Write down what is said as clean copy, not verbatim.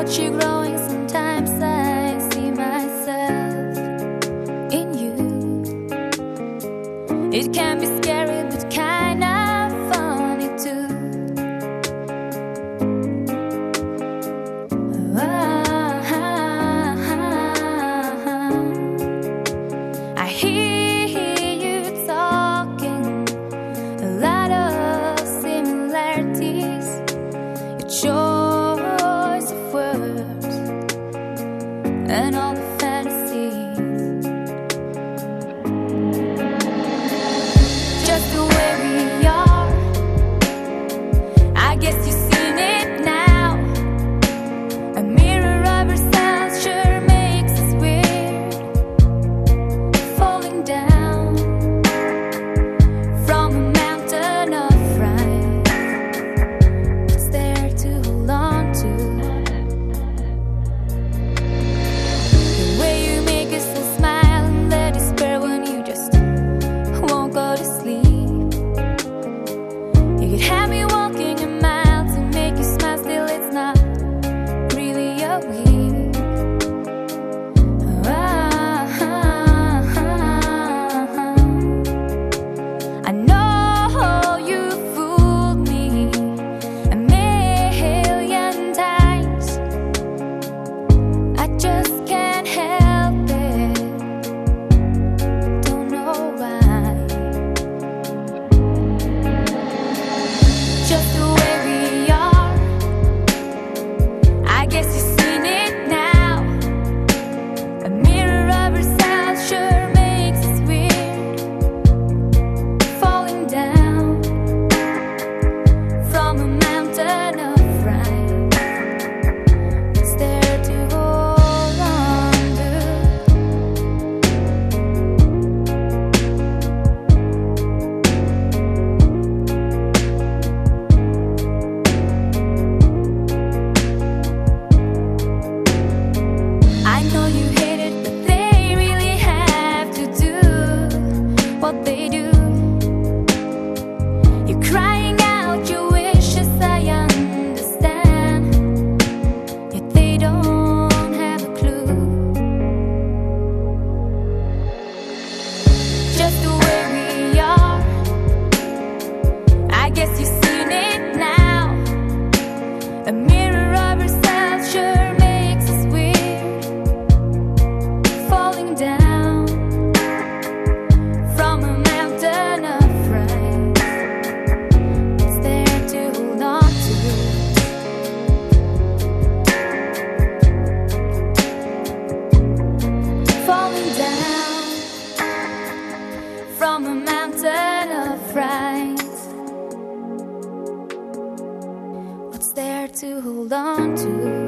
you growing, sometimes I see myself in you. It can be scary but kinda funny too. I hear you talking, a lot of similarities. Your choice of words and all the fantasies, just the way we are. I guess you've seen it now. A mirror of ourselves sure makes us weird, falling down from a mountain of pride. What's there to hold on to? The way you make us all smile and let despair when you just won't go to sleep. You could have me walking a mile to make you smile, still it's not really a week. I know you fooled me a million times. I just can't help it, don't know why. Just the way we are. I guess you've seen it now. A mirror of ourselves sure makes us weird, falling down from a mountain of pride. What's there to hold on to? I know you hate it, but they really have to do what they do. You're crying out your wishes, I understand, yet they don't have a clue. Just the way we are. I guess you've seen it now. A mirror of ourselves sure makes us weird, falling down from a mountain of pride. It's there to hold on to. Falling down from a mountain of pride. What's there to hold on to?